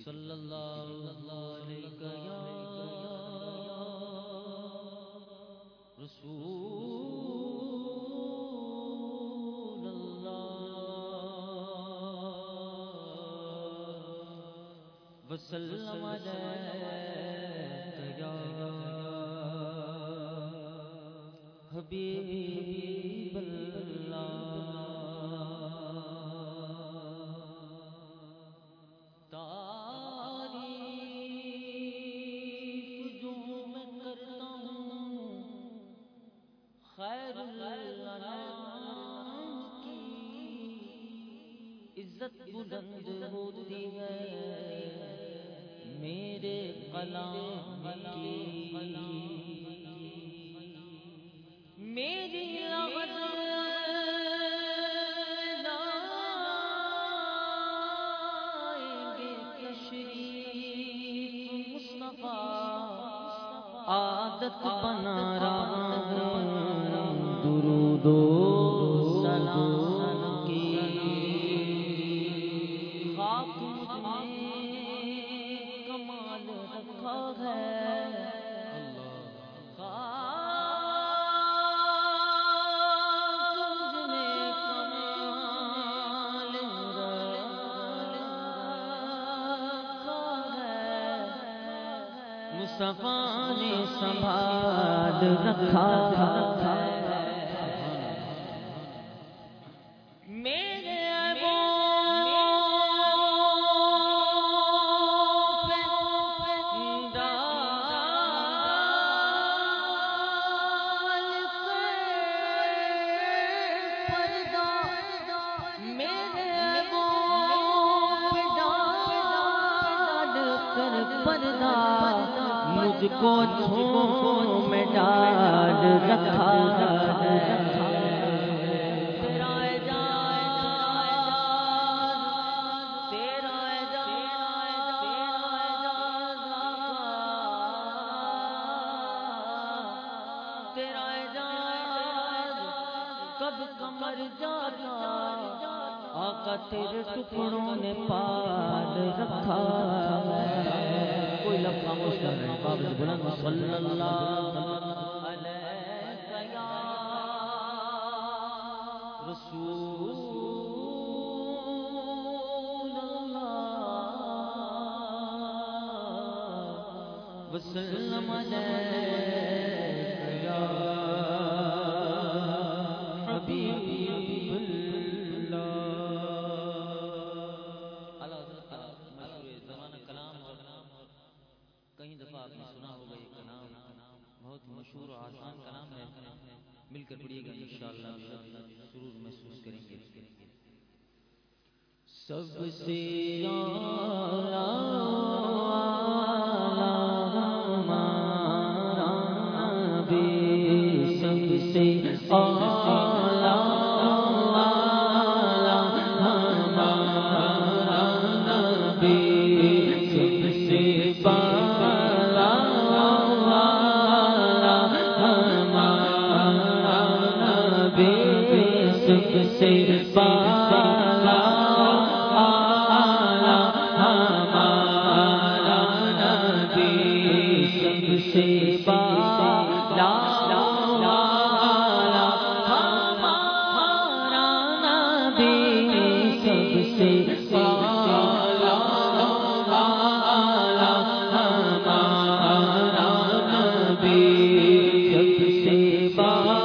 صلی اللہ علیہ یا رسول اللہ وسلم علیہ یا حبیب اللہ خیر الانام کی عزت بلند ہوتی ہے میرے کلام کی میری لغت لائیں گے تشریف مصطفیٰ عادت بنا رہا درود و سلام کی خاک میں کمال رکھا ہے خاک میں کمال رکھا ہے مصطفیٰ نے سنبھال رکھا ہے مجھ کو جھوم میں ڈال رکھا تیرا اعجاز تیرا اعجاز کب کمر جاتا آقا تیرے ٹکڑوں نے پال رکھا کوئی لفظ خاموش کر رہے ہیں قابل بلند صلی اللہ علیہ یا رسول اللہ وسلم علیہ یا حبیب اللہ کئی دفعہ آپ نے سنا ہوگا یہ کلام بہت مشہور اور آسان کلام ہے مل کر پڑھیے گا انشاءاللہ سرور محسوس کریں گے سب سے اعلیٰ ہمارا نبی سب سے اعلیٰ ہمارا نبی سب سے سب سے بالا آلہ ہمارا نبی سب سے بالا آلہ ہمارا نبی سب سے بالا آلہ ہمارا نبی سب سے بالا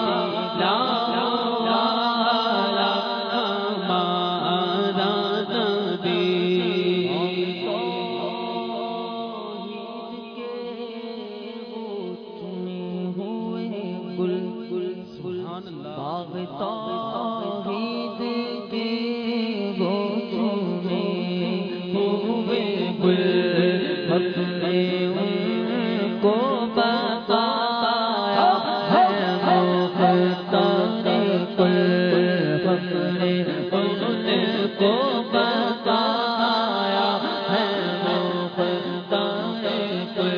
باغ توحید کے وہ چنے ہوئے گل حق نے ان کو بتایا ہے مختار کل حق نے ان کو بتایا ہے مختار کل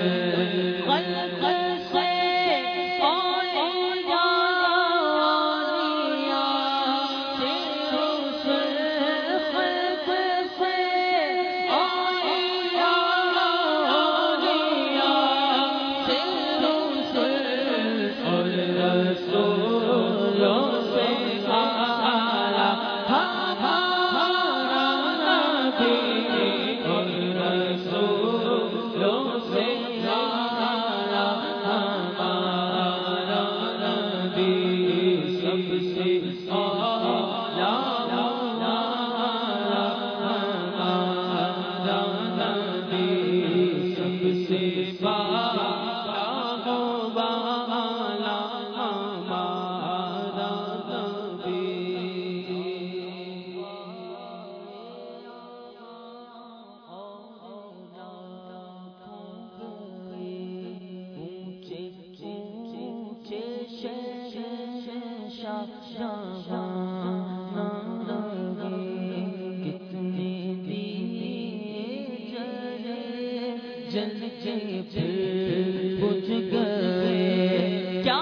جل کے پھر بجھ گئے کیا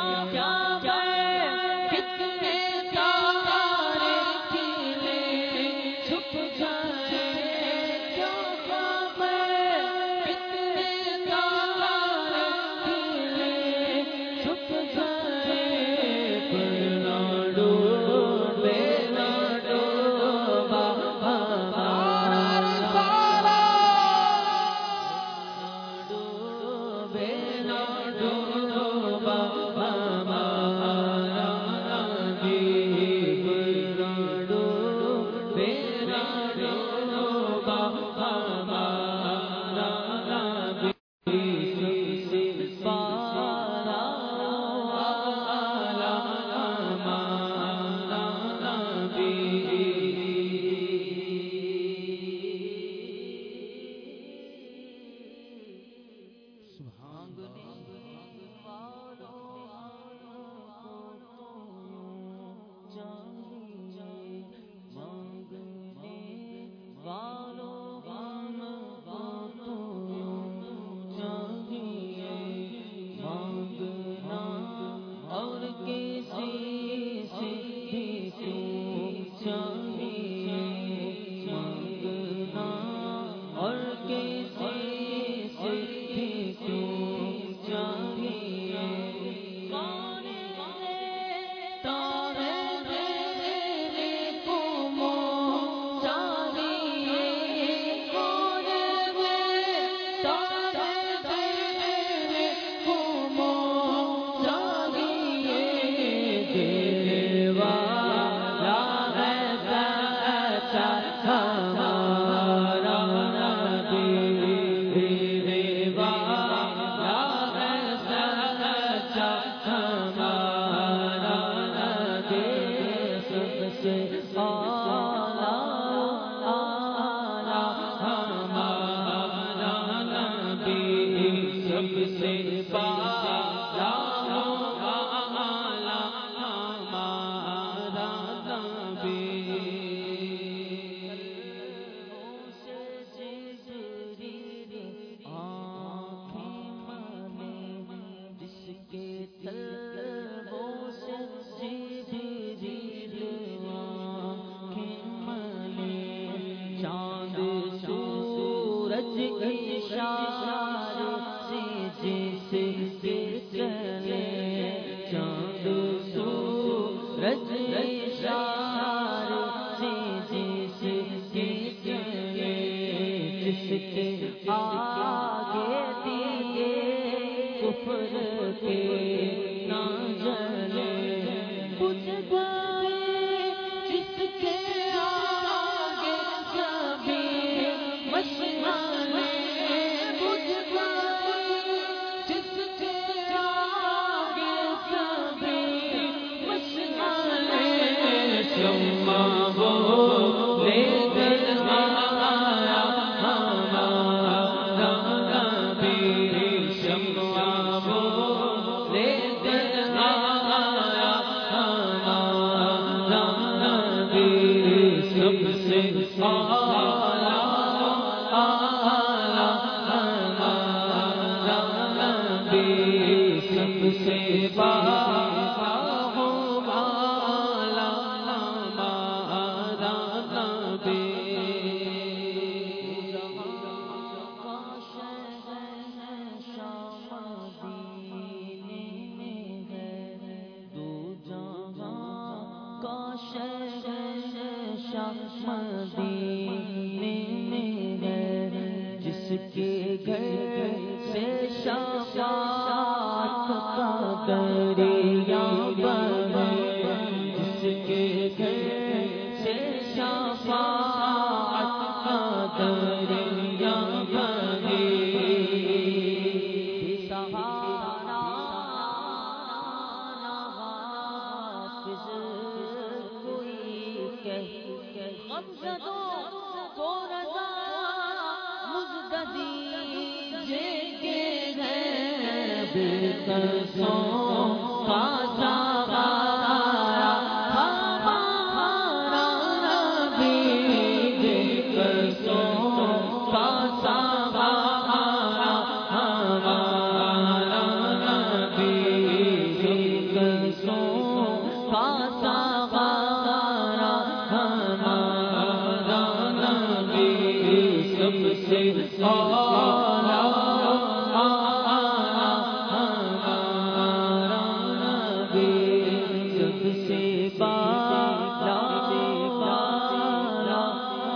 سے اعلیٰ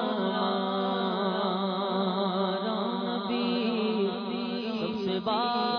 سب سے